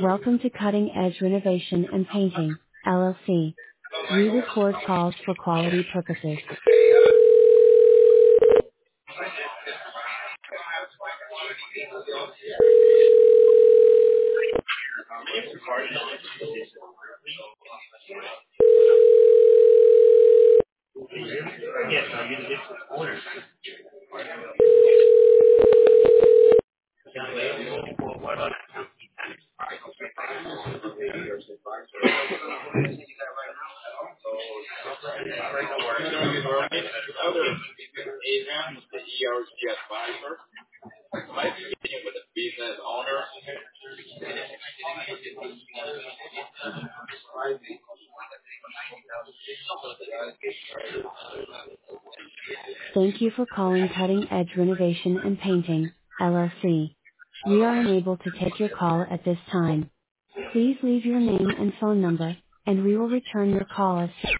Welcome to Cutting Edge Renovation and Painting, LLC. We record calls for quality purposes. Thank you for calling Cutting Edge Renovation and Painting, LLC. We are unable to take your call at this time. Please leave your name and phone number, and we will return your call as